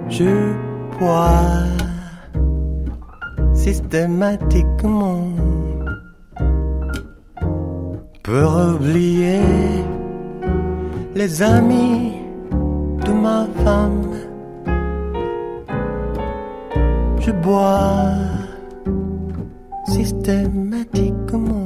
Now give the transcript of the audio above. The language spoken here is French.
Je bois systématiquement pour oublier les amis de ma femme. Je bois systématiquement.